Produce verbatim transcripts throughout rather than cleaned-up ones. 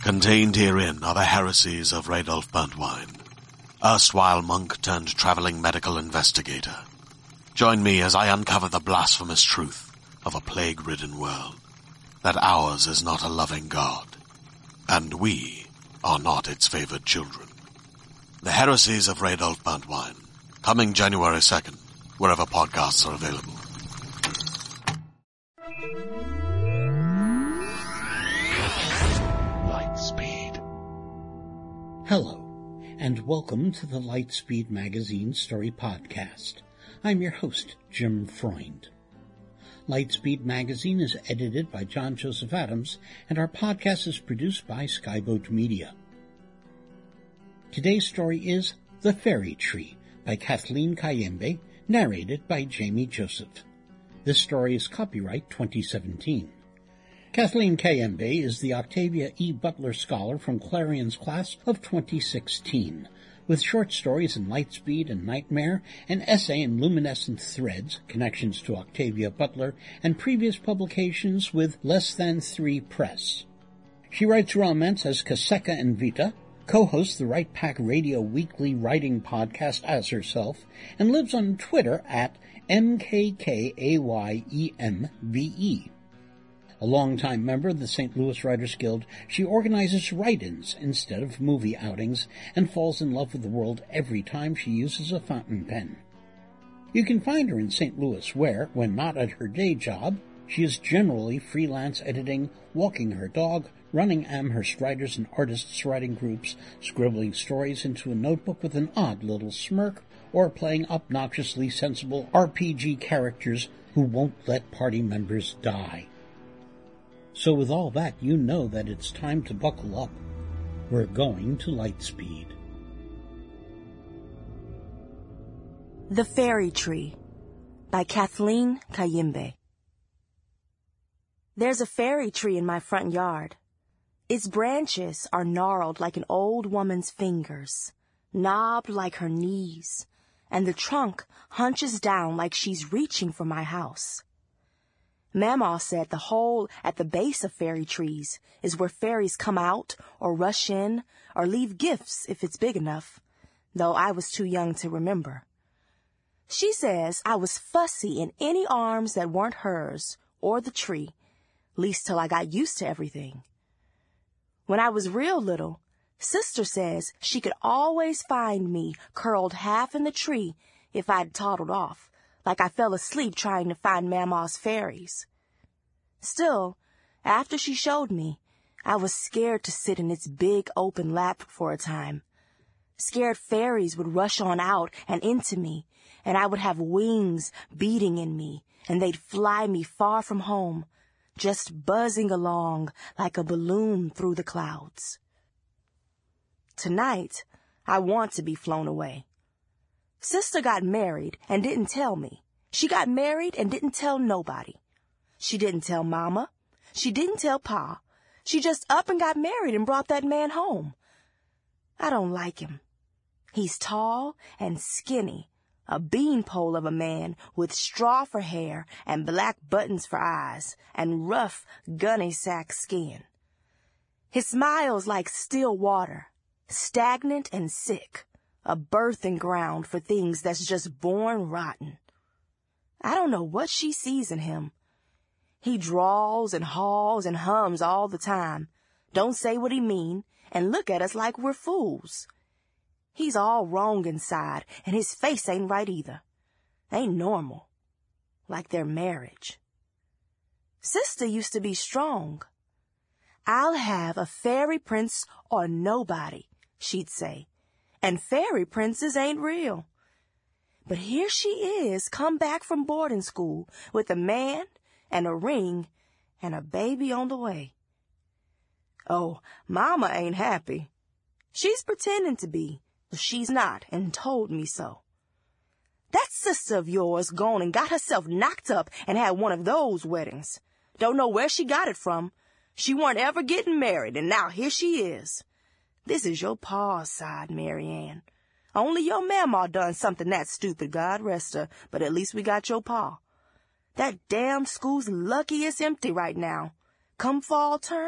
Contained herein are the heresies of Radolf Burntwine, erstwhile monk turned traveling medical investigator. Join me as I uncover the blasphemous truth of a plague-ridden world, that ours is not a loving God, and we are not its favored children. The heresies of Radolf Burntwine, coming January second, wherever podcasts are available. Lightspeed. Hello, and welcome to the Lightspeed Magazine Story Podcast. I'm your host, Jim Freund. Lightspeed Magazine is edited by John Joseph Adams, and our podcast is produced by Skyboat Media. Today's story is The Fairy Tree by Kathleen Kayembe, narrated by Jamie Joseph. This story is copyright twenty seventeen. Kathleen Kayembe is the Octavia E. Butler Scholar from Clarion's class of twenty sixteen, with short stories in Lightspeed and Nightmare, an essay in Luminescent Threads, connections to Octavia Butler, and previous publications with Less Than Three Press. She writes romance as Kaseka and Vita, co-hosts the Right Pack Radio weekly writing podcast as herself, and lives on Twitter at M K K A Y E M V E. A longtime member of the Saint Louis Writers Guild, she organizes write-ins instead of movie outings and falls in love with the world every time she uses a fountain pen. You can find her in Saint Louis where, when not at her day job, she is generally freelance editing, walking her dog, running Amherst writers and artists writing groups, scribbling stories into a notebook with an odd little smirk, or playing obnoxiously sensible R P G characters who won't let party members die. So with all that, you know that it's time to buckle up. We're going to Lightspeed. The Fairy Tree by Kathleen Kayembe. There's a fairy tree in my front yard. Its branches are gnarled like an old woman's fingers, knobbed like her knees, and the trunk hunches down like she's reaching for my house. Mamaw said the hole at the base of fairy trees is where fairies come out or rush in or leave gifts if it's big enough, though I was too young to remember. She says I was fussy in any arms that weren't hers or the tree, least till I got used to everything. When I was real little, Sister says she could always find me curled half in the tree if I'd toddled off, like I fell asleep trying to find Mamaw's fairies. Still, after she showed me, I was scared to sit in its big open lap for a time. Scared fairies would rush on out and into me, and I would have wings beating in me, and they'd fly me far from home, just buzzing along like a balloon through the clouds. Tonight, I want to be flown away. Sister got married and didn't tell me. She got married and didn't tell nobody. She didn't tell Mama. She didn't tell Pa. She just up and got married and brought that man home. I don't like him. He's tall and skinny, a beanpole of a man with straw for hair and black buttons for eyes and rough gunny sack skin. His smile's like still water, stagnant and sick. A birthing ground for things that's just born rotten. I don't know what she sees in him. He drawls and hauls and hums all the time, don't say what he mean, and look at us like we're fools. He's all wrong inside, and his face ain't right either. Ain't normal. Like their marriage. Sister used to be strong. I'll have a fairy prince or nobody, she'd say. And fairy princes ain't real. But here she is, come back from boarding school with a man and a ring and a baby on the way. Oh, Mama ain't happy. She's pretending to be, but she's not and told me so. That sister of yours gone and got herself knocked up and had one of those weddings. Don't know where she got it from. She weren't ever getting married, and now here she is. This is your pa's side, Mary Ann. Only your mama done something that stupid, God rest her, but at least we got your pa. That damn school's lucky it's empty right now. Come fall term,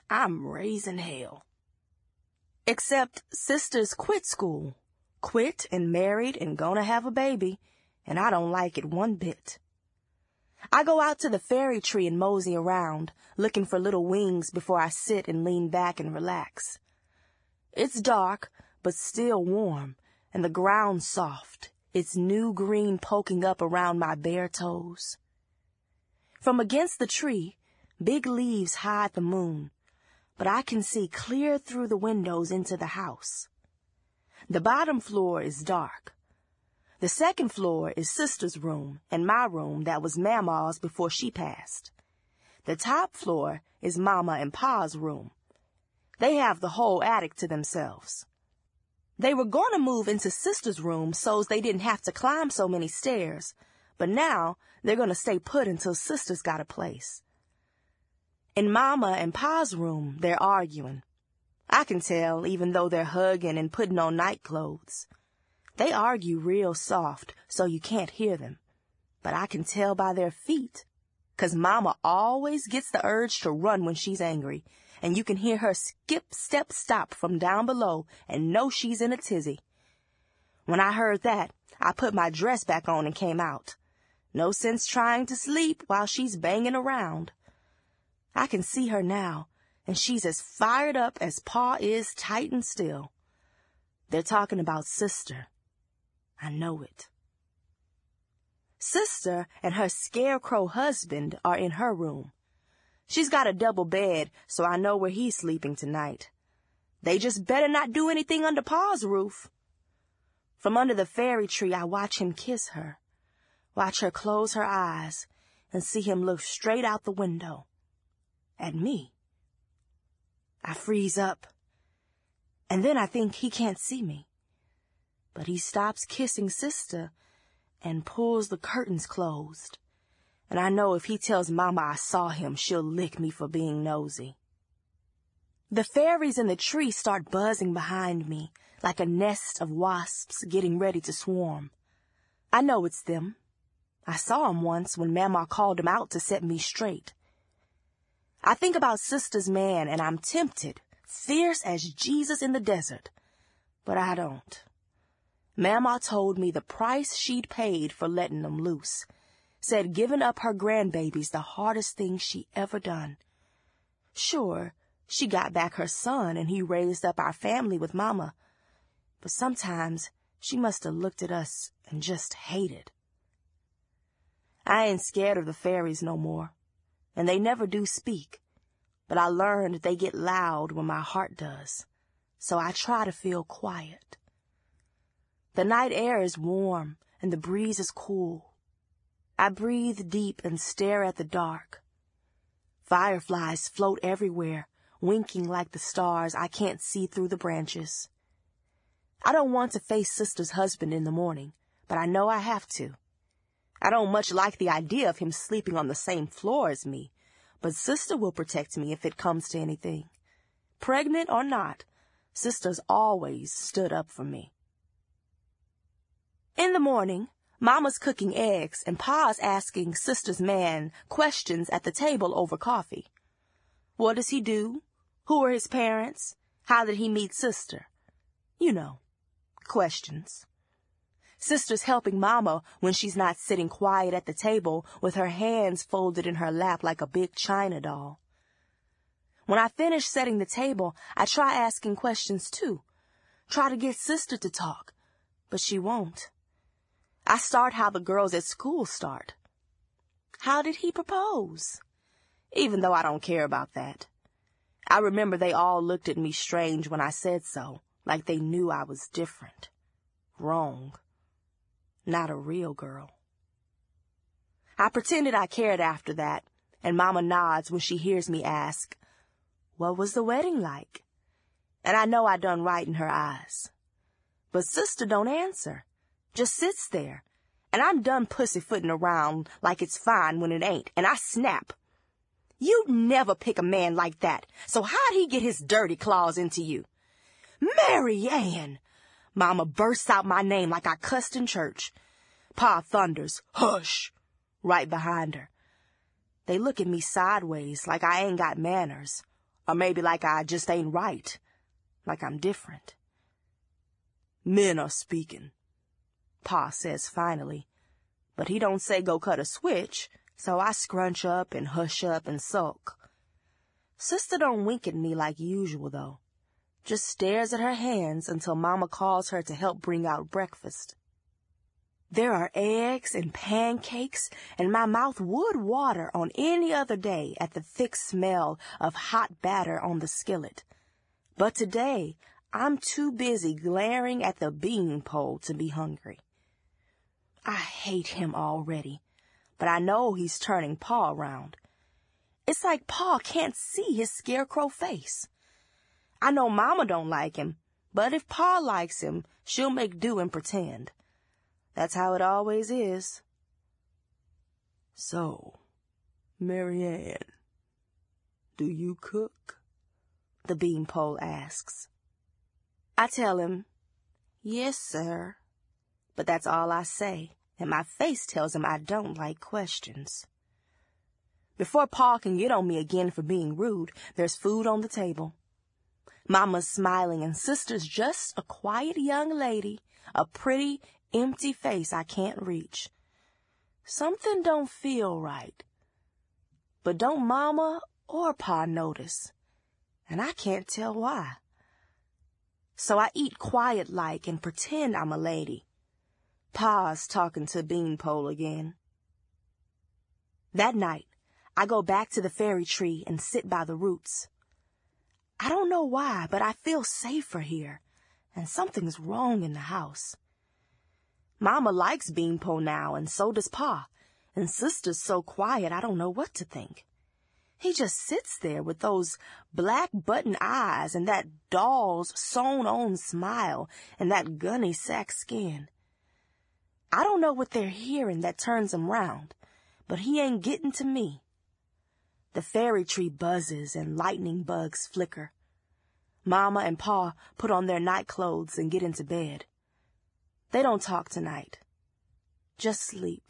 I'm raising hell. Except sisters quit school. Quit and married and gonna have a baby, and I don't like it one bit. I go out to the fairy tree and mosey around, looking for little wings before I sit and lean back and relax. It's dark, but still warm, and the ground soft, its new green poking up around my bare toes. From against the tree, big leaves hide the moon, but I can see clear through the windows into the house. The bottom floor is dark. The second floor is Sister's room and my room that was Mama's before she passed. The top floor is Mama and Pa's room. They have the whole attic to themselves. They were going to move into Sister's room so's they didn't have to climb so many stairs, but now they're going to stay put until Sister's got a place. In Mama and Pa's room, they're arguing. I can tell, even though they're hugging and putting on night clothes. They argue real soft, so you can't hear them. But I can tell by their feet, 'cause Mama always gets the urge to run when she's angry, and you can hear her skip, step, stop from down below and know she's in a tizzy. When I heard that, I put my dress back on and came out. No sense trying to sleep while she's banging around. I can see her now, and she's as fired up as Pa is tight and still. They're talking about Sister. I know it. Sister and her scarecrow husband are in her room. She's got a double bed, so I know where he's sleeping tonight. They just better not do anything under Pa's roof. From under the fairy tree, I watch him kiss her, watch her close her eyes, and see him look straight out the window. At me. I freeze up, and then I think he can't see me. But he stops kissing Sister and pulls the curtains closed. And I know if he tells Mama I saw him, she'll lick me for being nosy. The fairies in the tree start buzzing behind me, like a nest of wasps getting ready to swarm. I know it's them. I saw 'em once when Mama called 'em out to set me straight. I think about Sister's man, and I'm tempted, fierce as Jesus in the desert. But I don't. Mama told me the price she'd paid for letting them loose. Said giving up her grandbaby's the hardest thing she ever done. Sure, she got back her son, and he raised up our family with Mama. But sometimes she must have looked at us and just hated. I ain't scared of the fairies no more. And they never do speak, but I learned they get loud when my heart does, so I try to feel quiet. The night air is warm, and the breeze is cool. I breathe deep and stare at the dark. Fireflies float everywhere, winking like the stars I can't see through the branches. I don't want to face Sister's husband in the morning, but I know I have to. I don't much like the idea of him sleeping on the same floor as me, but Sister will protect me if it comes to anything. Pregnant or not, Sister's always stood up for me. In the morning, Mama's cooking eggs and Pa's asking Sister's man questions at the table over coffee. What does he do? Who are his parents? How did he meet Sister? You know, questions. Sister's helping Mama when she's not sitting quiet at the table with her hands folded in her lap like a big china doll. When I finish setting the table, I try asking questions too. Try to get Sister to talk, but she won't. I start how the girls at school start. How did he propose? Even though I don't care about that. I remember they all looked at me strange when I said so, like they knew I was different. Wrong. Not a real girl. I pretended I cared after that, and Mama nods when she hears me ask, "What was the wedding like?" And I know I done right in her eyes. But Sister don't answer, just sits there, and I'm done pussyfooting around like it's fine when it ain't, and I snap. You'd never pick a man like that, so how'd he get his dirty claws into you? Mary Ann! Mama bursts out my name like I cussed in church. Pa thunders, "Hush!" right behind her. They look at me sideways like I ain't got manners. Or maybe like I just ain't right, like I'm different. Men are speaking, Pa says finally, but he don't say go cut a switch, so I scrunch up and hush up and sulk. Sister don't wink at me like usual, though. Just stares at her hands until Mama calls her to help bring out breakfast. There are eggs and pancakes, and my mouth would water on any other day at the thick smell of hot batter on the skillet. But today, I'm too busy glaring at the beanpole to be hungry. I hate him already, but I know he's turning Pa around. It's like Pa can't see his scarecrow face. I know Mama don't like him, but if Pa likes him, she'll make do and pretend. That's how it always is. So, Mary Ann, do you cook? The beanpole asks. I tell him, yes, sir. But that's all I say, and my face tells him I don't like questions. Before Pa can get on me again for being rude, there's food on the table. Mama's smiling, and Sister's just a quiet young lady, a pretty, empty face I can't reach. Something don't feel right. But don't Mama or Pa notice, and I can't tell why. So I eat quiet-like and pretend I'm a lady. Pa's talking to Beanpole again. That night, I go back to the fairy tree and sit by the roots. I don't know why, but I feel safer here, and something's wrong in the house. Mama likes Beanpole now, and so does Pa, and Sister's so quiet I don't know what to think. He just sits there with those black button eyes and that doll's sewn-on smile and that gunny sack skin. I don't know what they're hearing that turns him round, but he ain't getting to me. The fairy tree buzzes and lightning bugs flicker. Mama and Pa put on their night clothes and get into bed. They don't talk tonight. Just sleep.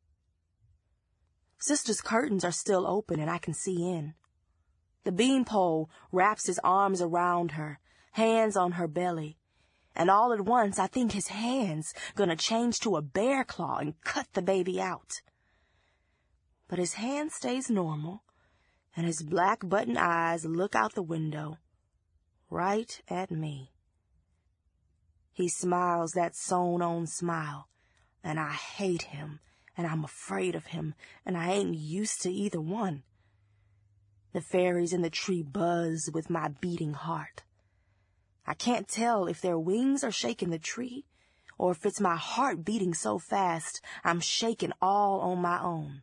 Sister's curtains are still open and I can see in. The beanpole wraps his arms around her, hands on her belly, and all at once I think his hand's gonna change to a bear claw and cut the baby out. But his hand stays normal, and his black button eyes look out the window, right at me. He smiles that sewn-on smile, and I hate him, and I'm afraid of him, and I ain't used to either one. The fairies in the tree buzz with my beating heart. I can't tell if their wings are shaking the tree, or if it's my heart beating so fast I'm shaking all on my own.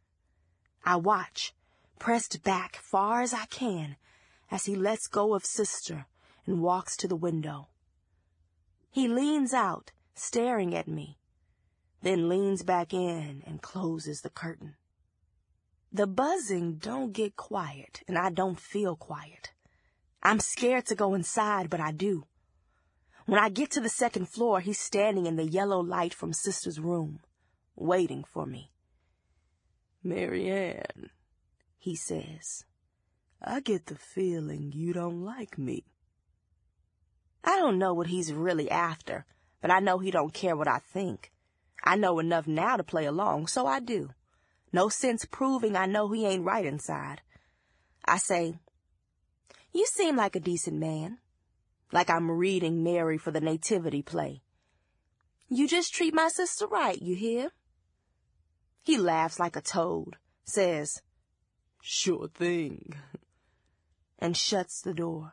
I watch, pressed back far as I can, as he lets go of Sister and walks to the window. He leans out, staring at me, then leans back in and closes the curtain. The buzzing don't get quiet, and I don't feel quiet. I'm scared to go inside, but I do. When I get to the second floor, he's standing in the yellow light from Sister's room, waiting for me. Mary Ann, he says, I get the feeling you don't like me. I don't know what he's really after, but I know he don't care what I think. I know enough now to play along, so I do. No sense proving I know he ain't right inside. I say, you seem like a decent man, like I'm reading Mary for the nativity play. You just treat my sister right, you hear? He laughs like a toad, says, sure thing, and shuts the door.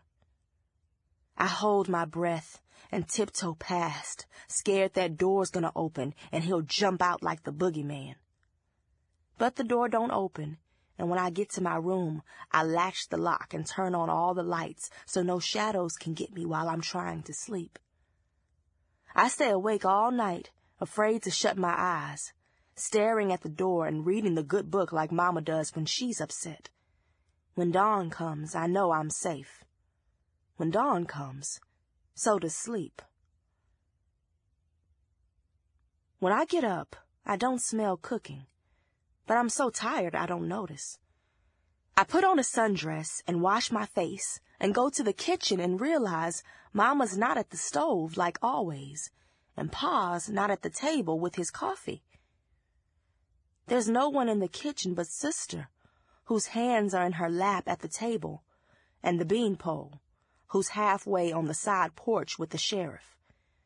I hold my breath and tiptoe past, scared that door's gonna open and he'll jump out like the boogeyman. But the door don't open, and when I get to my room, I latch the lock and turn on all the lights so no shadows can get me while I'm trying to sleep. I stay awake all night, afraid to shut my eyes, staring at the door and reading the good book like Mama does when she's upset. When dawn comes, I know I'm safe. When dawn comes, so does sleep. When I get up, I don't smell cooking, but I'm so tired I don't notice. I put on a sundress and wash my face and go to the kitchen and realize Mama's not at the stove like always, and Pa's not at the table with his coffee. There's no one in the kitchen but Sister, whose hands are in her lap at the table, and the beanpole, who's halfway on the side porch with the sheriff.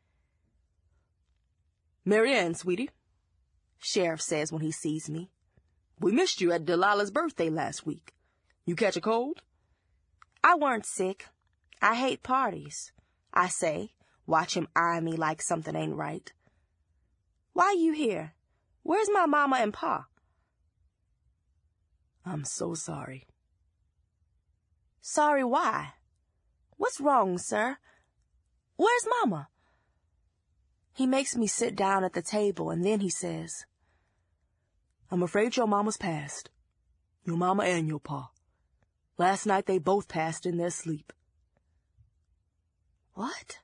"Mary Ann, sweetie," Sheriff says when he sees me. "We missed you at Delilah's birthday last week. You catch a cold?" "I weren't sick. I hate parties," I say, watch him eye me like something ain't right. "Why you here? Where's my mama and pa?" "I'm so sorry." "Sorry why? What's wrong, sir? Where's Mama?" He makes me sit down at the table, and then he says, "I'm afraid your mama's passed. Your mama and your pa. Last night they both passed in their sleep." What?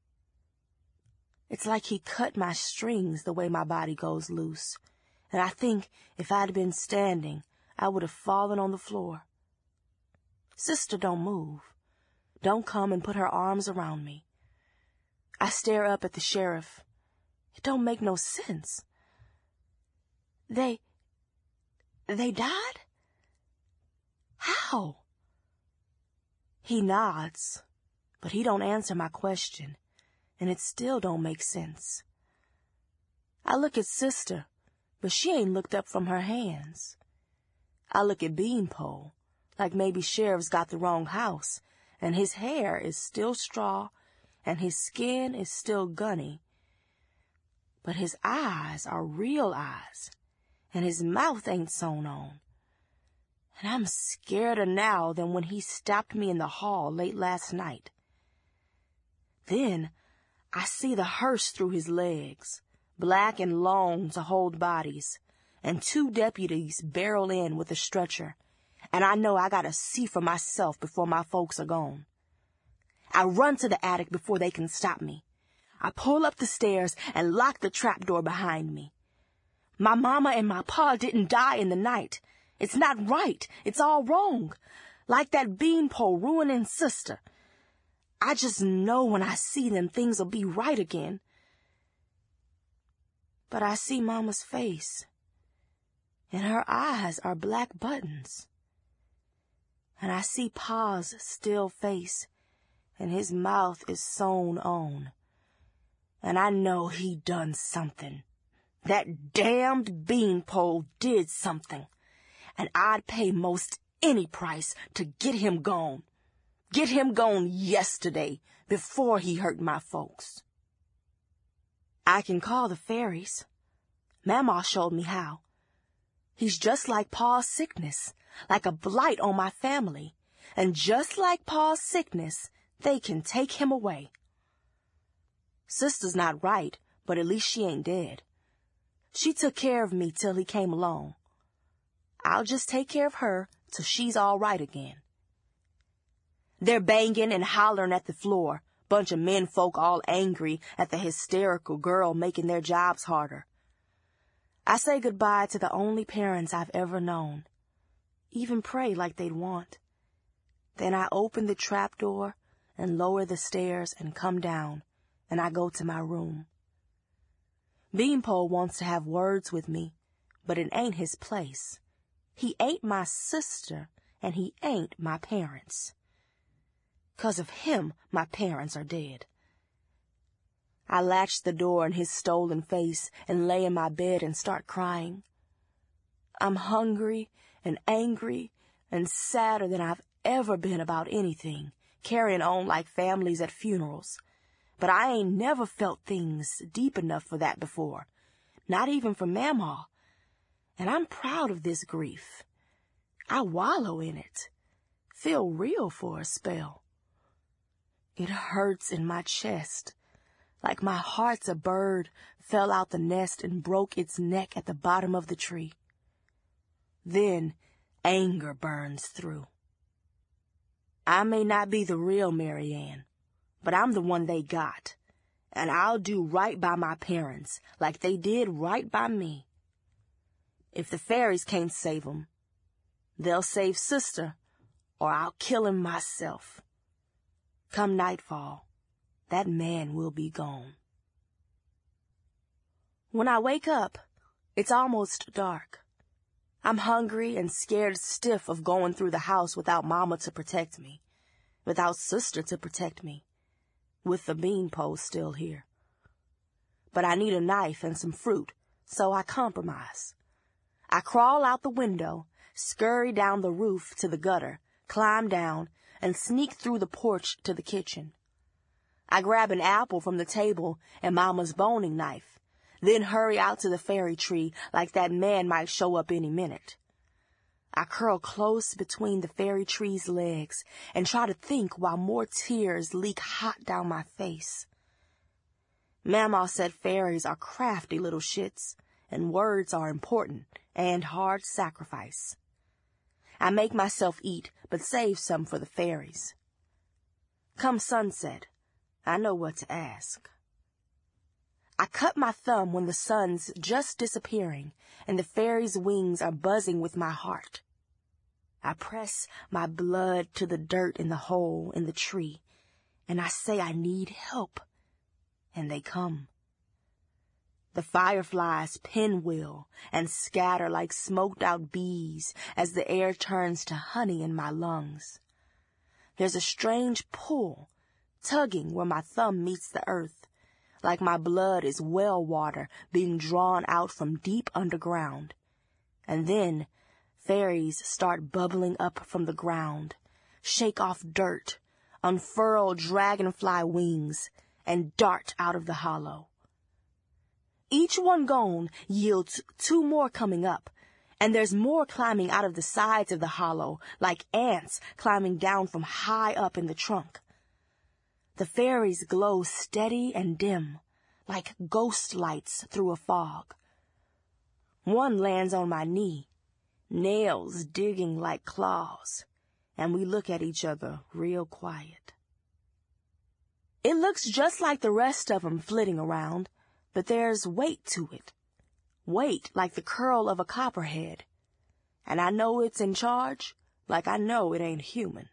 It's like he cut my strings the way my body goes loose, and I think if I'd been standing, I would have fallen on the floor. Sister don't move, don't come and put her arms around me. I stare up at the sheriff. It don't make no sense. They, they died? How? He nods, but he don't answer my question, and it still don't make sense. I look at Sister, but she ain't looked up from her hands. I look at Beanpole, like maybe Sheriff's got the wrong house, and his hair is still straw, and his skin is still gunny. But his eyes are real eyes, and his mouth ain't sewn on. And I'm scareder now than when he stopped me in the hall late last night. Then I see the hearse through his legs, black and long to hold bodies, and two deputies barrel in with a stretcher, and I know I gotta see for myself before my folks are gone. I run to the attic before they can stop me. I pull up the stairs and lock the trapdoor behind me. My mama and my pa didn't die in the night. It's not right. It's all wrong. Like that Beanpole ruining Sister. I just know when I see them things will be right again. But I see Mama's face, and her eyes are black buttons. And I see Pa's still face, and his mouth is sewn on. And I know he done something. That damned Beanpole did something. And I'd pay most any price to get him gone. Get him gone yesterday, before he hurt my folks. I can call the fairies. Mama showed me how. He's just like Pa's sickness, like a blight on my family. And just like Pa's sickness, they can take him away. Sister's not right, but at least she ain't dead. She took care of me till he came along. I'll just take care of her till she's all right again. They're banging and hollering at the floor, bunch of men folk all angry at the hysterical girl making their jobs harder. I say goodbye to the only parents I've ever known, even pray like they'd want. Then I open the trapdoor and lower the stairs and come down, and I go to my room. Beanpole wants to have words with me, but it ain't his place. He ain't my sister, and he ain't my parents. 'Cause of him, my parents are dead. I latch the door in his stolen face and lay in my bed and start crying. I'm hungry and angry and sadder than I've ever been about anything, carrying on like families at funerals. But I ain't never felt things deep enough for that before, not even for Mamaw. And I'm proud of this grief. I wallow in it, feel real for a spell. It hurts in my chest, like my heart's a bird fell out the nest and broke its neck at the bottom of the tree. Then anger burns through. I may not be the real Mary Ann, but I'm the one they got, and I'll do right by my parents like they did right by me. If the fairies can't save 'em, They'll save Sister, or I'll kill him myself. Come nightfall, that man will be gone. When I wake up, it's almost dark. I'm hungry and scared stiff of going through the house without Mama to protect me, without Sister to protect me, with the beanpole still here. But I need a knife and some fruit, so I compromise. I crawl out the window, scurry down the roof to the gutter, climb down, and sneak through the porch to the kitchen. I grab an apple from the table and Mama's boning knife, then hurry out to the fairy tree like that man might show up any minute. I curl close between the fairy tree's legs and try to think while more tears leak hot down my face. Mama said fairies are crafty little shits, and words are important and hard sacrifice. I make myself eat, but save some for the fairies. Come sunset, I know what to ask. I cut my thumb when the sun's just disappearing and the fairies' wings are buzzing with my heart. I press my blood to the dirt in the hole in the tree, and I say I need help, and they come. The fireflies pinwheel and scatter like smoked-out bees as the air turns to honey in my lungs. There's a strange pull, tugging where my thumb meets the earth, like my blood is well water being drawn out from deep underground. And then fairies start bubbling up from the ground, shake off dirt, unfurl dragonfly wings, and dart out of the hollow. Each one gone yields two more coming up, and there's more climbing out of the sides of the hollow, like ants climbing down from high up in the trunk. The fairies glow steady and dim, like ghost lights through a fog. One lands on my knee, nails digging like claws, and we look at each other real quiet. It looks just like the rest of 'em flitting around, but there's weight to it. Weight like the curl of a copperhead. And I know it's in charge, like I know it ain't human.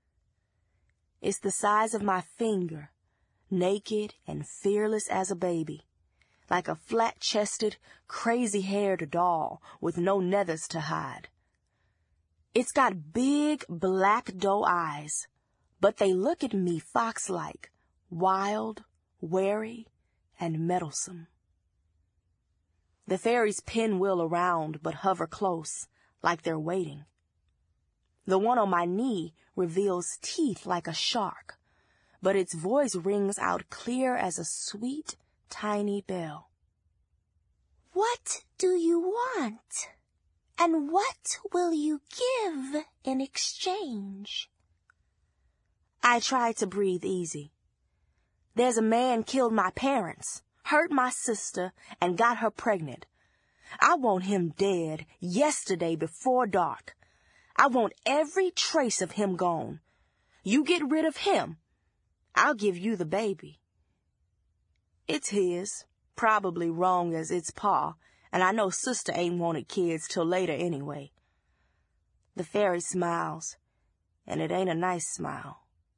It's the size of my finger, naked and fearless as a baby, like a flat-chested, crazy-haired doll with no nethers to hide. It's got big black doe eyes, but they look at me fox-like, wild, wary, and meddlesome. The fairies pinwheel around but hover close, like they're waiting. The one on my knee reveals teeth like a shark, but its voice rings out clear as a sweet, tiny bell. What do you want? And what will you give in exchange? I try to breathe easy. There's a man killed my parents, hurt my sister, and got her pregnant. I want him dead yesterday before dark. I want every trace of him gone. You get rid of him, I'll give you the baby. It's his, probably wrong as its pa, and I know sister ain't wanted kids till later anyway. The fairy smiles, and it ain't a nice smile.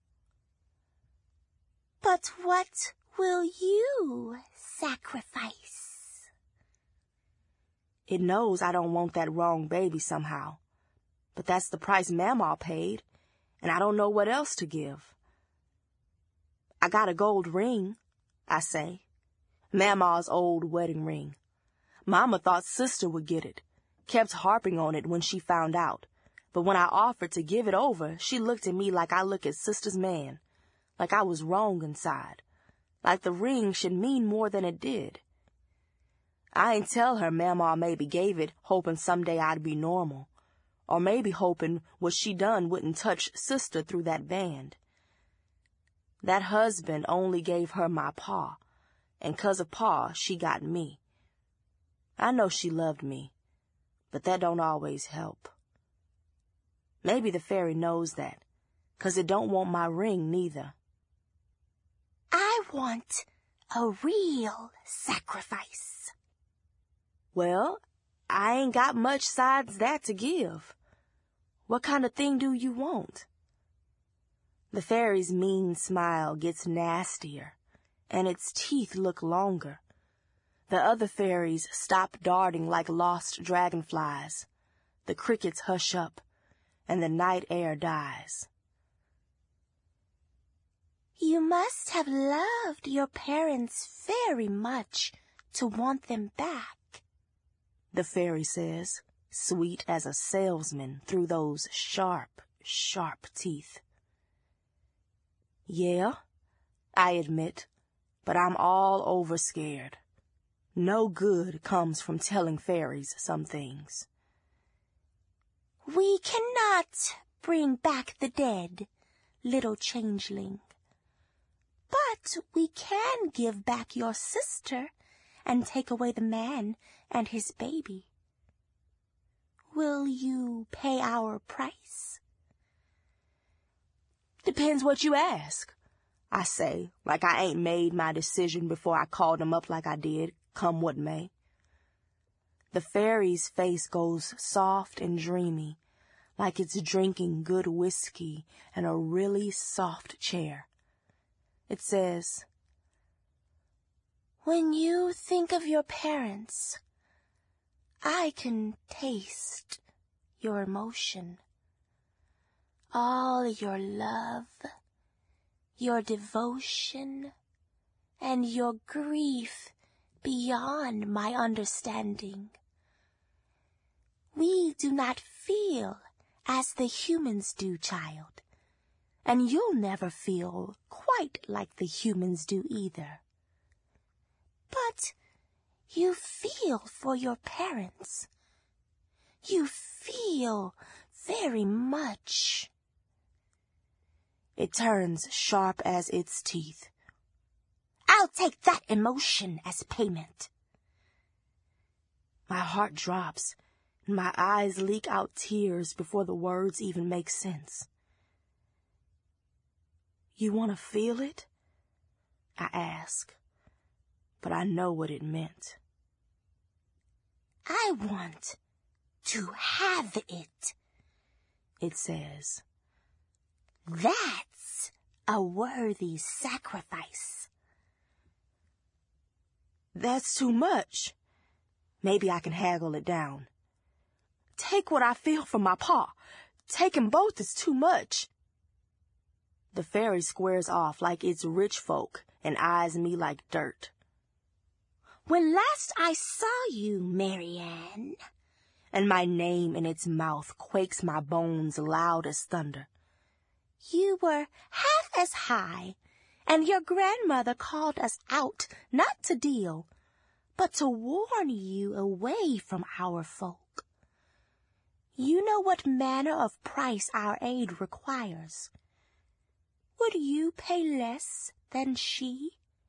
But what will you sacrifice? It knows I don't want that wrong baby somehow. But that's the price Mamaw paid, and I don't know what else to give. I got a gold ring, I say. Mamaw's old wedding ring. Mama thought sister would get it, kept harping on it when she found out. But when I offered to give it over, she looked at me like I look at sister's man, like I was wrong inside, like the ring should mean more than it did. I ain't tell her Mamaw maybe gave it hoping someday I'd be normal, or maybe hoping what she done wouldn't touch sister through that band. That husband only gave her my pa, and 'cause of pa, she got me. I know she loved me, but that don't always help. Maybe the fairy knows that, 'cause it don't want my ring neither. I want a real sacrifice. Well, I ain't got much sides that to give. What kind of thing do you want? The fairy's mean smile gets nastier, and its teeth look longer. The other fairies stop darting like lost dragonflies. The crickets hush up, and the night air dies. You must have loved your parents very much to want them back, the fairy says, sweet as a salesman through those sharp, sharp teeth. Yeah, I admit, but I'm all over scared. No good comes from telling fairies some things. We cannot bring back the dead, little changeling. But we can give back your sister and take away the man and his baby. Will you pay our price? Depends what you ask, I say, like I ain't made my decision before I called him up like I did, come what may. The fairy's face goes soft and dreamy, like it's drinking good whiskey in a really soft chair. It says, when you think of your parents, I can taste your emotion. All your love, your devotion, and your grief beyond my understanding. We do not feel as the humans do, child, and you'll never feel quite like the humans do either. But you feel for your parents. You feel very much. It turns sharp as its teeth. I'll take that emotion as payment. My heart drops, and my eyes leak out tears before the words even make sense. You want to feel it? I ask, but I know what it meant. I want to have it, it says. That's a worthy sacrifice. That's too much. Maybe I can haggle it down. Take what I feel from my pa. Taking both is too much. The fairy squares off like it's rich folk and eyes me like dirt. When last I saw you, Marianne, and my name in its mouth quakes my bones loud as thunder, you were half as high, and your grandmother called us out not to deal, but to warn you away from our folk. You know what manner of price our aid requires. Would you pay less than she?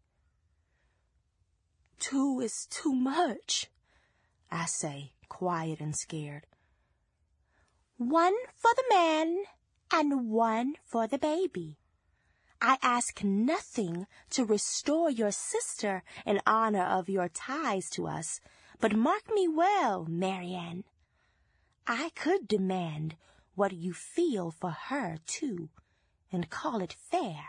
Two is too much, I say, quiet and scared. One for the man and one for the baby. I ask nothing to restore your sister in honor of your ties to us, but mark me well, Marianne. I could demand what you feel for her, too, and call it fair.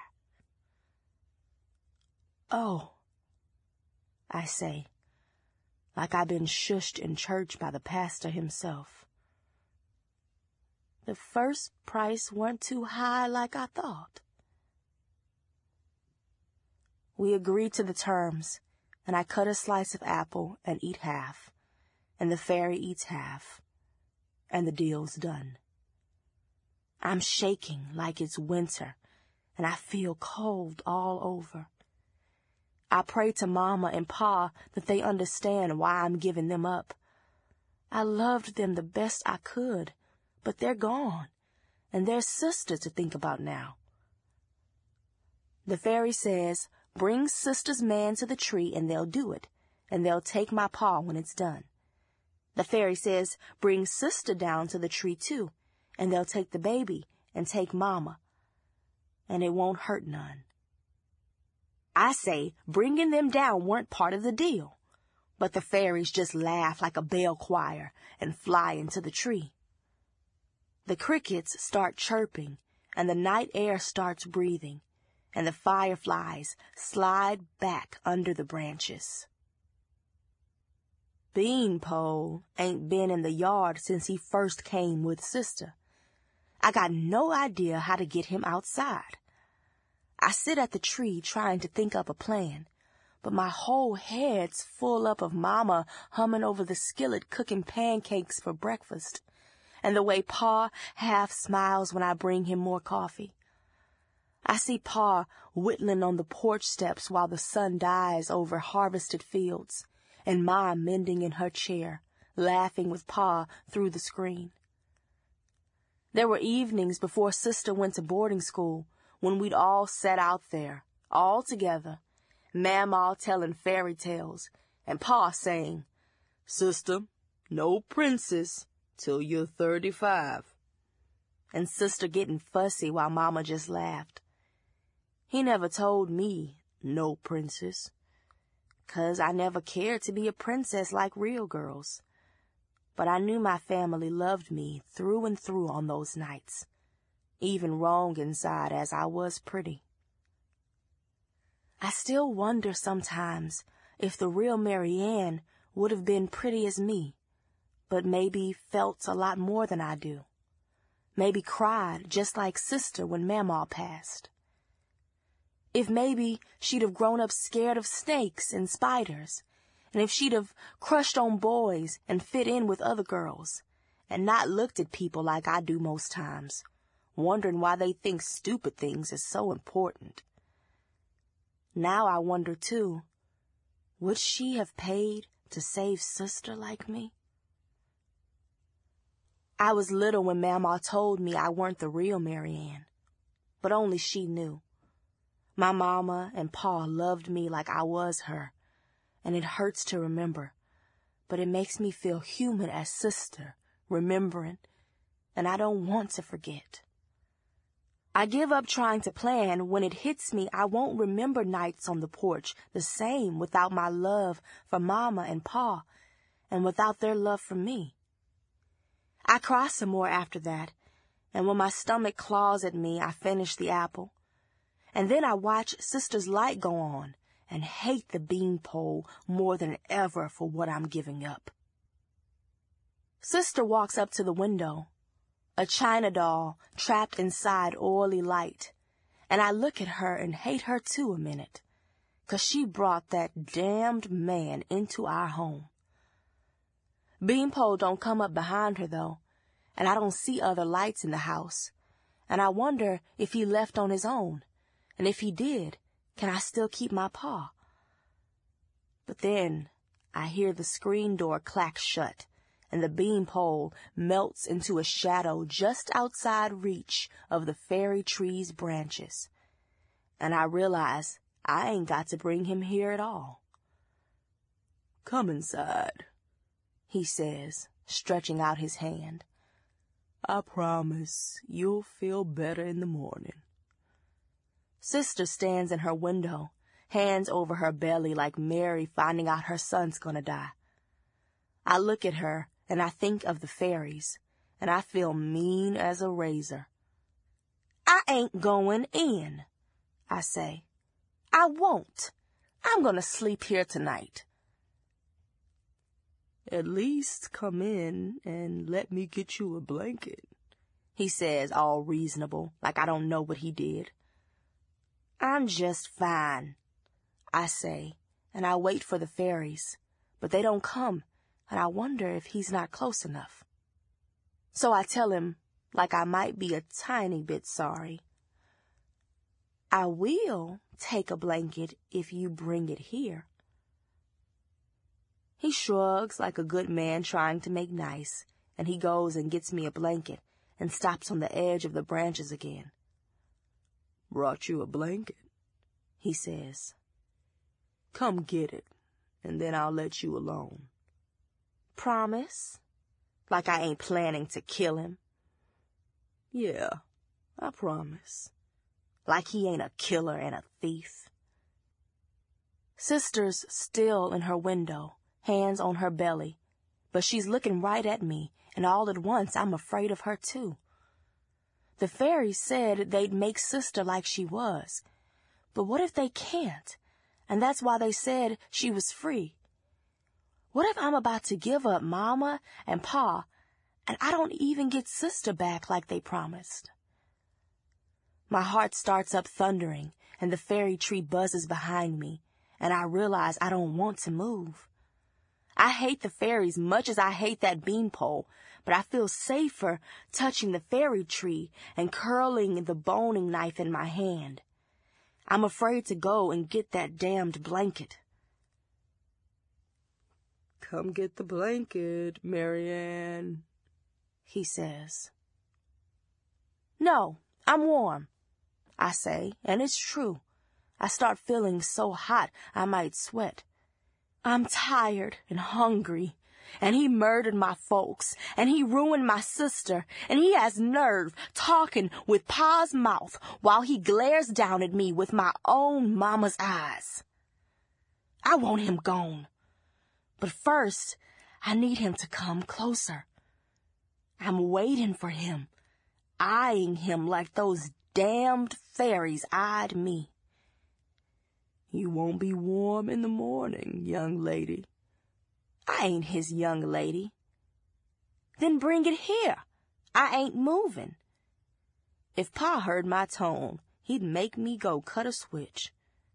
Oh, I say, like I've been shushed in church by the pastor himself. The first price weren't too high like I thought. We agreed to the terms, and I cut a slice of apple and eat half, and the fairy eats half, and the deal's done. I'm shaking like it's winter, and I feel cold all over. I pray to Mama and Pa that they understand why I'm giving them up. I loved them the best I could, but they're gone, and there's sister to think about now. The fairy says, bring sister's man to the tree and they'll do it, and they'll take my paw when it's done. The fairy says, bring sister down to the tree too, and they'll take the baby and take Mama, and it won't hurt none. I say bringing them down weren't part of the deal, but the fairies just laugh like a bell choir and fly into the tree. The crickets start chirping, and the night air starts breathing, and the fireflies slide back under the branches. Beanpole ain't been in the yard since he first came with Sister. I got no idea how to get him outside. I sit at the tree trying to think up a plan, but my whole head's full up of Mama humming over the skillet cooking pancakes for breakfast, and the way Pa half smiles when I bring him more coffee. I see Pa whittling on the porch steps while the sun dies over harvested fields, and Ma mending in her chair, laughing with Pa through the screen. There were evenings before Sister went to boarding school when we'd all sat out there, all together, Mamaw telling fairy tales, and Pa saying, "Sister, no princess till you're thirty-five." And Sister getting fussy while Mama just laughed. He never told me no princess, 'cause I never cared to be a princess like real girls. But I knew my family loved me through and through on those nights, even wrong inside as I was pretty. I still wonder sometimes if the real Mary Ann would have been pretty as me, but maybe felt a lot more than I do. Maybe cried just like Sister when Mamaw passed. If maybe she'd have grown up scared of snakes and spiders, and if she'd have crushed on boys and fit in with other girls, and not looked at people like I do most times, wondering why they think stupid things is so important. Now I wonder, too, would she have paid to save Sister like me? I was little when Mamaw told me I weren't the real Mary Ann, but only she knew. My Mama and Pa loved me like I was her, and it hurts to remember, but it makes me feel human as Sister, remembering, and I don't want to forget. I give up trying to plan when it hits me I won't remember nights on the porch the same without my love for Mama and Pa, and without their love for me. I cry some more after that, and when my stomach claws at me, I finish the apple. And then I watch Sister's light go on and hate the beanpole more than ever for what I'm giving up. Sister walks up to the window, a china doll trapped inside oily light, and I look at her and hate her too a minute, 'cause she brought that damned man into our home. Beanpole don't come up behind her, though, and I don't see other lights in the house, and I wonder if he left on his own, and if he did, can I still keep my Pa? But then I hear the screen door clack shut, and the beanpole melts into a shadow just outside reach of the fairy tree's branches, and I realize I ain't got to bring him here at all. "Come inside," he says, stretching out his hand. "I promise you'll feel better in the morning." Sister stands in her window, hands over her belly like Mary finding out her son's gonna die. I look at her, and I think of the fairies, and I feel mean as a razor. "I ain't going in," I say. "I won't. I'm gonna sleep here tonight." "At least come in and let me get you a blanket," he says, all reasonable, like I don't know what he did. "I'm just fine," I say, and I wait for the fairies, but they don't come, and I wonder if he's not close enough. So I tell him, like I might be a tiny bit sorry, "I will take a blanket if you bring it here." He shrugs like a good man trying to make nice, and he goes and gets me a blanket and stops on the edge of the branches again. "Brought you a blanket," he says. "Come get it, and then I'll let you alone." "Promise?" Like I ain't planning to kill him. "Yeah, I promise." Like he ain't a killer and a thief. Sister's still in her window, hands on her belly, but she's looking right at me, and all at once I'm afraid of her too. The fairies said they'd make Sister like she was. But what if they can't? And that's why they said she was free. What if I'm about to give up Mama and Pa, and I don't even get Sister back like they promised? My heart starts up thundering, and the fairy tree buzzes behind me, and I realize I don't want to move. I hate the fairies much as I hate that beanpole, but I feel safer touching the fairy tree and curling the boning knife in my hand. I'm afraid to go and get that damned blanket. "Come get the blanket, Marianne," he says. "No, I'm warm," I say, and it's true. I start feeling so hot I might sweat. I'm tired and hungry, and he murdered my folks, and he ruined my sister, and he has nerve talking with Pa's mouth while he glares down at me with my own mama's eyes. I want him gone, but first I need him to come closer. I'm waiting for him, eyeing him like those damned fairies eyed me. "You won't be warm in the morning, young lady." I ain't his young lady. Then bring it here. I ain't moving. If Pa heard my tone, he'd make me go cut a switch.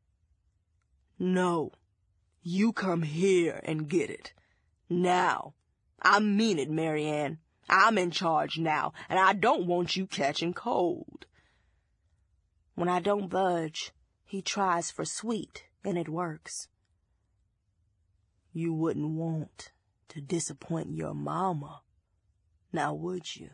"No, you come here and get it. Now. I mean it, Marianne. I'm in charge now, and I don't want you catching cold." When I don't budge, he tries for sweet, and it works. "You wouldn't want to disappoint your mama, now would you?"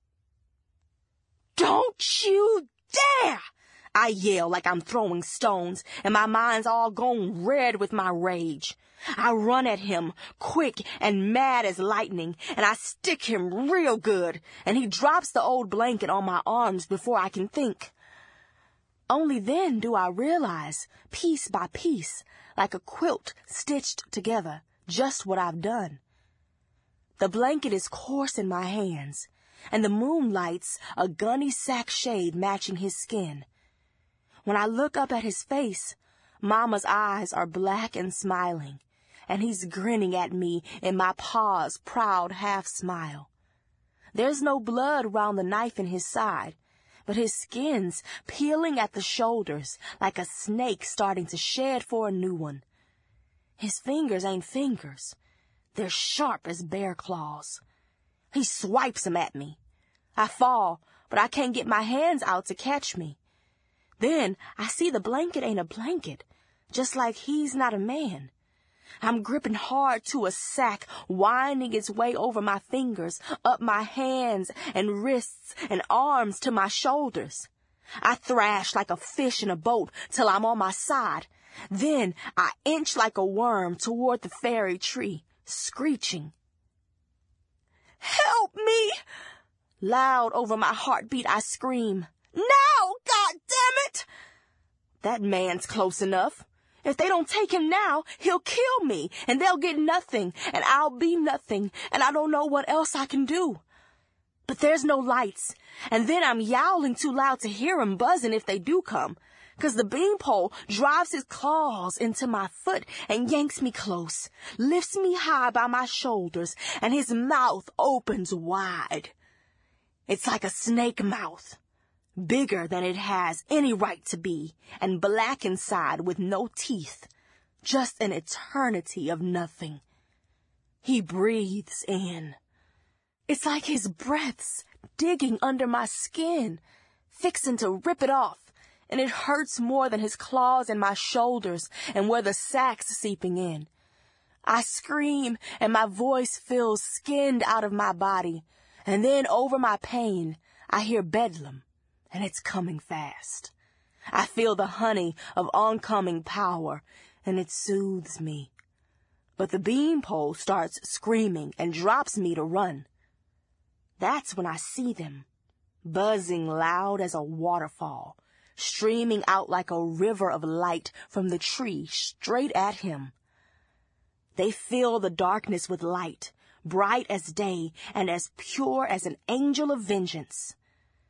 "Don't you dare!" I yell like I'm throwing stones, and my mind's all gone red with my rage. I run at him, quick and mad as lightning, and I stick him real good, and he drops the old blanket on my arms before I can think. Only then do I realize, piece by piece, like a quilt stitched together, just what I've done. The blanket is coarse in my hands, and the moon lights a gunny sack shade matching his skin. When I look up at his face, Mama's eyes are black and smiling, and he's grinning at me in my pa's proud half-smile. There's no blood round the knife in his side, but his skin's peeling at the shoulders like a snake starting to shed for a new one. His fingers ain't fingers. They're sharp as bear claws. He swipes 'em at me. I fall, but I can't get my hands out to catch me. Then I see the blanket ain't a blanket, just like he's not a man. I'm gripping hard to a sack, winding its way over my fingers, up my hands and wrists and arms to my shoulders. I thrash like a fish in a boat till I'm on my side. Then I inch like a worm toward the fairy tree, screeching. "Help me!" Loud over my heartbeat I scream. "Now, God damn it!" That man's close enough. If they don't take him now, he'll kill me, and they'll get nothing, and I'll be nothing, and I don't know what else I can do. But there's no lights, and then I'm yowling too loud to hear 'em buzzing if they do come, 'cause the beanpole drives his claws into my foot and yanks me close, lifts me high by my shoulders, and his mouth opens wide. It's like a snake mouth. Bigger than it has any right to be, and black inside with no teeth, just an eternity of nothing. He breathes in. It's like his breath's digging under my skin, fixing to rip it off, and it hurts more than his claws in my shoulders and where the sack's seeping in. I scream, and my voice feels skinned out of my body, and then over my pain, I hear bedlam. And it's coming fast. I feel the honey of oncoming power, and it soothes me. But the beanpole starts screaming and drops me to run. That's when I see them, buzzing loud as a waterfall, streaming out like a river of light from the tree straight at him. They fill the darkness with light, bright as day and as pure as an angel of vengeance.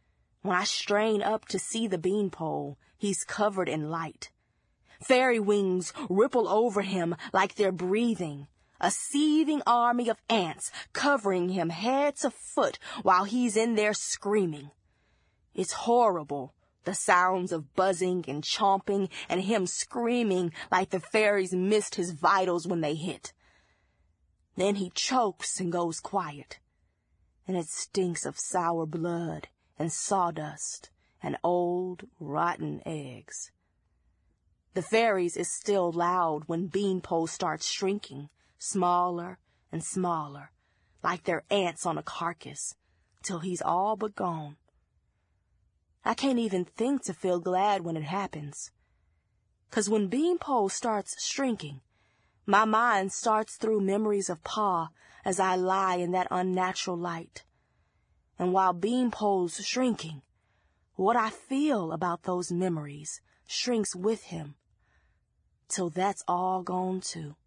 When I strain up to see the beanpole, he's covered in light. Fairy wings ripple over him like they're breathing. A seething army of ants covering him head to foot while he's in there screaming. It's horrible, the sounds of buzzing and chomping and him screaming like the fairies missed his vitals when they hit. Then he chokes and goes quiet, and it stinks of sour blood and sawdust and old, rotten eggs. The fairies is still loud when Beanpole starts shrinking, smaller and smaller, like they're ants on a carcass, till he's all but gone. I can't even think to feel glad when it happens. 'Cause when Beanpole starts shrinking, my mind starts through memories of Pa as I lie in that unnatural light. And while Beanpole's shrinking, what I feel about those memories shrinks with him, till that's all gone too.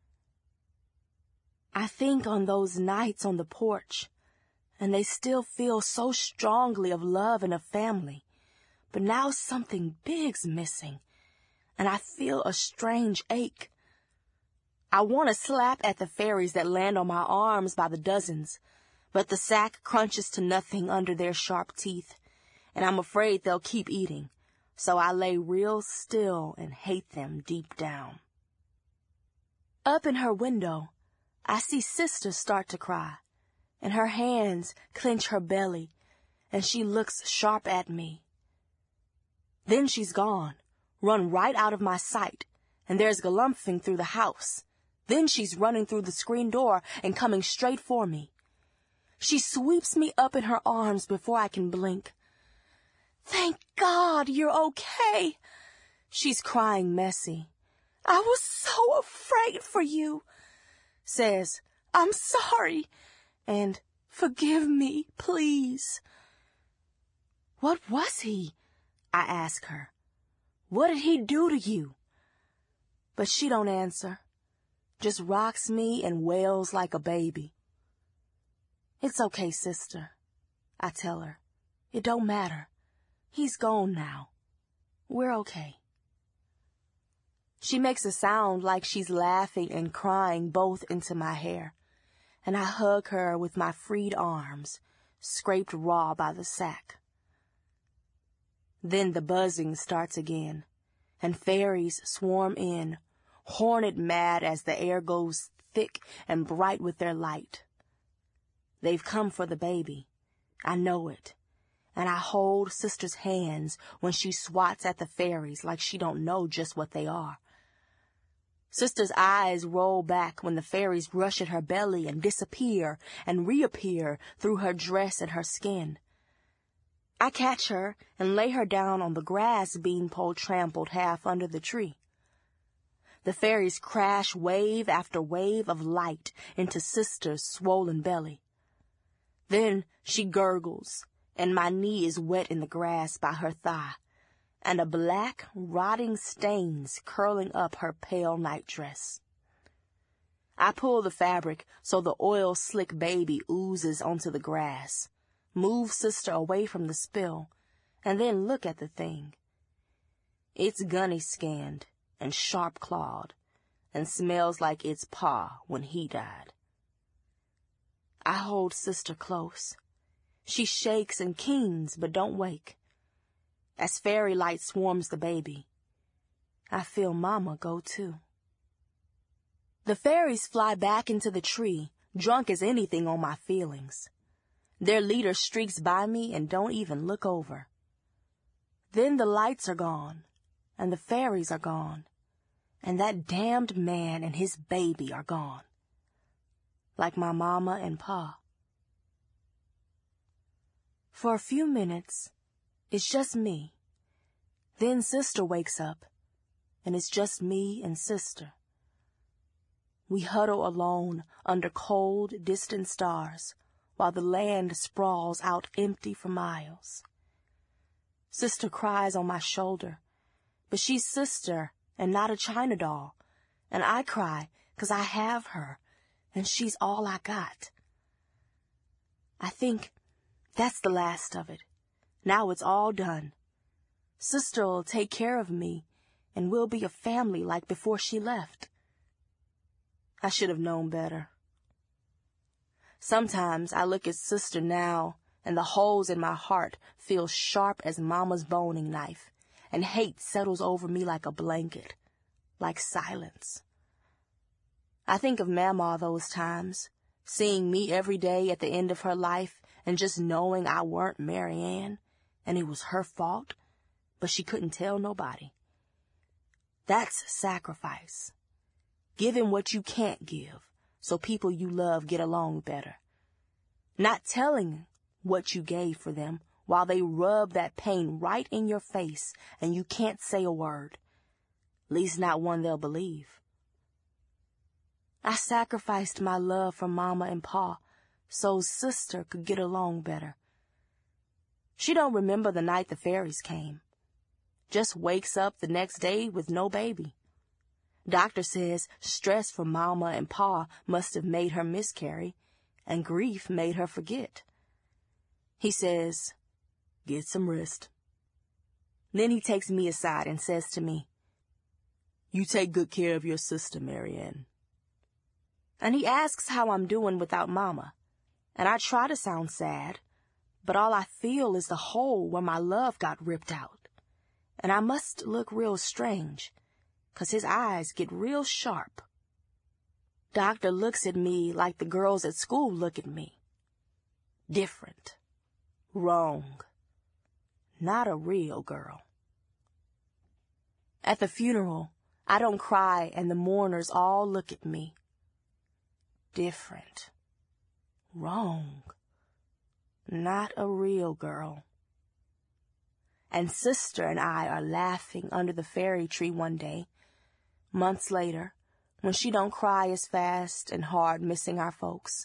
I think on those nights on the porch, and they still feel so strongly of love and of family, but now something big's missing, and I feel a strange ache. I want to slap at the fairies that land on my arms by the dozens, but the sack crunches to nothing under their sharp teeth, and I'm afraid they'll keep eating, so I lay real still and hate them deep down. Up in her window, I see Sister start to cry, and her hands clench her belly, and she looks sharp at me. Then she's gone, run right out of my sight, and there's galumphing through the house. Then she's running through the screen door and coming straight for me. She sweeps me up in her arms before I can blink. "Thank God you're okay," she's crying messy. "I was so afraid for you," says, "I'm sorry," and "Forgive me, please." "What was he?" I ask her. "What did he do to you?" But she don't answer, just rocks me and wails like a baby. "It's okay, Sister," I tell her. "It don't matter. He's gone now. We're okay." She makes a sound like she's laughing and crying both into my hair, and I hug her with my freed arms, scraped raw by the sack. Then the buzzing starts again, and fairies swarm in, hornet mad as the air goes thick and bright with their light. They've come for the baby. I know it. And I hold Sister's hands when she swats at the fairies like she don't know just what they are. Sister's eyes roll back when the fairies rush at her belly and disappear and reappear through her dress and her skin. I catch her and lay her down on the grass Beanpole trampled half under the tree. The fairies crash wave after wave of light into Sister's swollen belly. Then she gurgles, and my knee is wet in the grass by her thigh, and a black, rotting stains curling up her pale nightdress. I pull the fabric so the oil-slick baby oozes onto the grass, move Sister away from the spill, and then look at the thing. It's gunny-skinned and sharp-clawed, and smells like its pa when he died. I hold Sister close. She shakes and keens, but don't wake. As fairy light swarms the baby, I feel Mama go too. The fairies fly back into the tree, drunk as anything on my feelings. Their leader streaks by me and don't even look over. Then the lights are gone, and the fairies are gone, and that damned man and his baby are gone. Like my Mama and Pa. For a few minutes, it's just me. Then Sister wakes up, and it's just me and Sister. We huddle alone under cold, distant stars, while the land sprawls out empty for miles. Sister cries on my shoulder, but she's Sister and not a China doll, and I cry 'cause I have her, and she's all I got. I think that's the last of it, Now it's all done. Sister'll take care of me, and we'll be a family like before she left. I should have known better. Sometimes I look at Sister now, and the holes in my heart feel sharp as Mama's boning knife, and hate settles over me like a blanket, like silence. I think of Mama those times, seeing me every day at the end of her life, and just knowing I weren't Mary Ann, and it was her fault, but she couldn't tell nobody. That's sacrifice. Giving what you can't give, so people you love get along better. Not telling what you gave for them while they rub that pain right in your face and you can't say a word. Least not one they'll believe. I sacrificed my love for Mama and Pa so Sister could get along better. She don't remember the night the fairies came. Just wakes up the next day with no baby. Doctor says stress from Mama and Pa must have made her miscarry, and grief made her forget. He says, "Get some rest." Then he takes me aside and says to me, "You take good care of your sister, Mary Ann." And he asks how I'm doing without Mama, and I try to sound sad, but all I feel is the hole where my love got ripped out, and I must look real strange, 'cause his eyes get real sharp. Doctor looks at me like the girls at school look at me. Different. Wrong. Not a real girl. At the funeral, I don't cry and the mourners all look at me. Different. Wrong. Not a real girl. And Sister and I are laughing under the fairy tree one day, months later, when she don't cry as fast and hard missing our folks.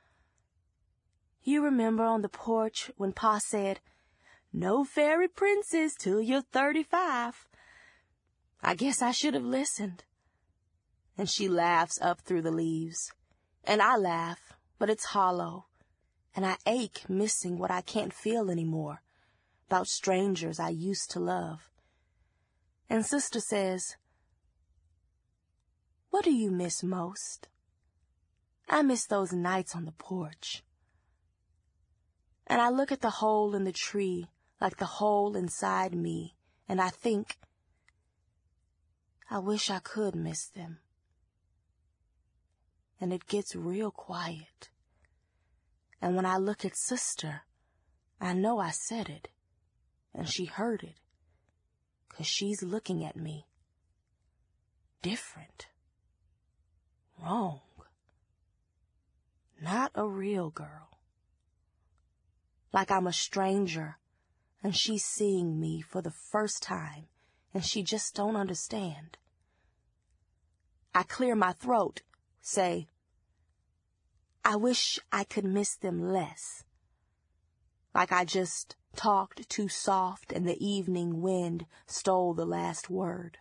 You remember on the porch when Pa said, "No fairy princess till you're thirty-five. I guess I should have listened." And she laughs up through the leaves. And I laugh, but it's hollow, and I ache missing what I can't feel anymore about strangers I used to love. And Sister says, "What do you miss most?" I miss those nights on the porch. And I look at the hole in the tree like the hole inside me, and I think, I wish I could miss them. And it gets real quiet. And when I look at Sister, I know I said it, and she heard it, 'cause she's looking at me. Different. Wrong. Not a real girl. Like I'm a stranger, and she's seeing me for the first time, and she just don't understand. I clear my throat, say, I wish I could miss them less. Like I just talked too soft and the evening wind stole the last word.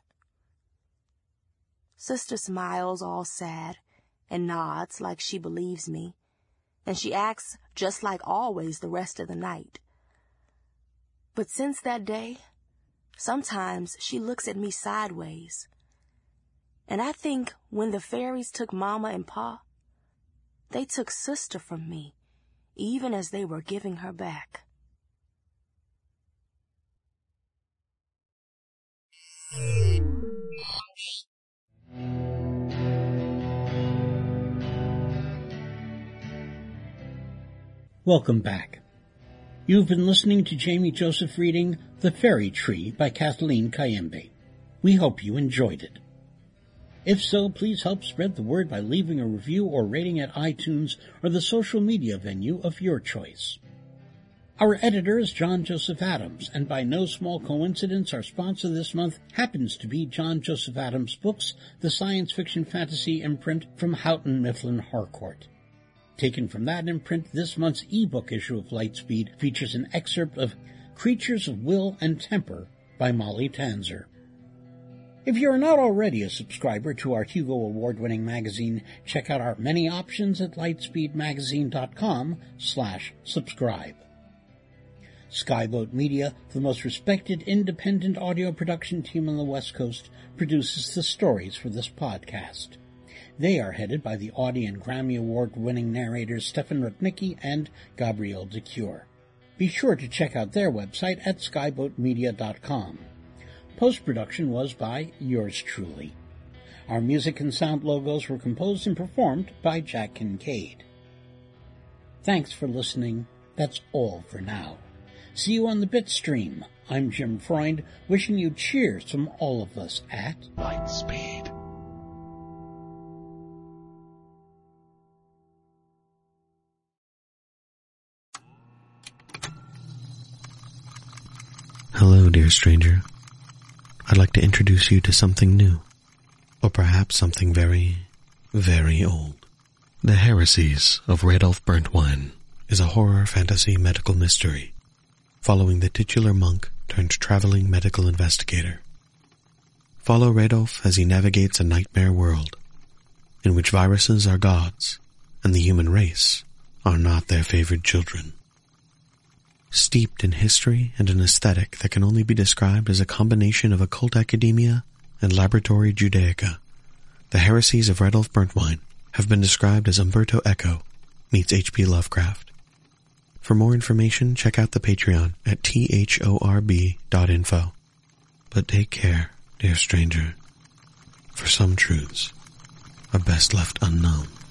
Sister smiles all sad and nods like she believes me, and she acts just like always the rest of the night. But since that day, sometimes she looks at me sideways, and I think when the fairies took Mama and Pa, they took Sister from me, even as they were giving her back. Welcome back. You've been listening to Jamie Joseph reading The Fairy Tree by Kathleen Kayembe. We hope you enjoyed it. If so, please help spread the word by leaving a review or rating at iTunes or the social media venue of your choice. Our editor is John Joseph Adams, and by no small coincidence, our sponsor this month happens to be John Joseph Adams Books, the science fiction fantasy imprint from Houghton Mifflin Harcourt. Taken from that imprint, this month's ebook issue of Lightspeed features an excerpt of Creatures of Will and Temper by Molly Tanzer. If you're not already a subscriber to our Hugo Award-winning magazine, check out our many options at lightspeedmagazine dot com slash subscribe. Skyboat Media, the most respected independent audio production team on the West Coast, produces the stories for this podcast. They are headed by the Audie and Grammy Award-winning narrators Stefan Rudnicki and Gabrielle de Cure. Be sure to check out their website at skyboat media dot com. Post-production was by yours truly. Our music and sound logos were composed and performed by Jack Kincaid. Thanks for listening. That's all for now. See you on the Bitstream. I'm Jim Freund, wishing you cheers from all of us at Lightspeed. Hello, dear stranger. I'd like to introduce you to something new, or perhaps something very, very old. The Heresies of Radolf Burntwine is a horror fantasy medical mystery following the titular monk turned traveling medical investigator. Follow Radolf as he navigates a nightmare world in which viruses are gods and the human race are not their favored children. Steeped in history and an aesthetic that can only be described as a combination of occult academia and laboratory Judaica, the Heresies of Radolf Burntwine have been described as Umberto Eco meets H P Lovecraft. For more information, check out the Patreon at thorb dot info. But take care, dear stranger, for some truths are best left unknown.